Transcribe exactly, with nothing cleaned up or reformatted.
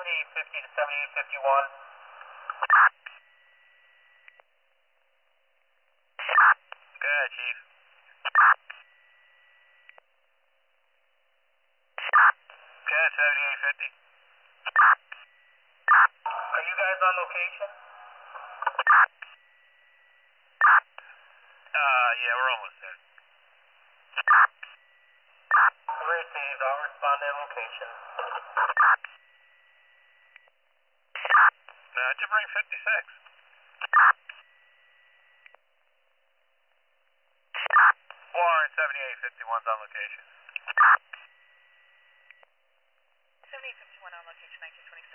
seventy-eight fifty to seventy-eight fifty-one. Go ahead, Chief. Go ahead, seventy-eight fifty. Are you guys on location? Uh, yeah, we're almost there. Received. I'll respond at location. Uh, just bring fifty-six. Warren, seventy-eight fifty-one's on location. seventy-eight fifty-one on location, nineteen twenty-six.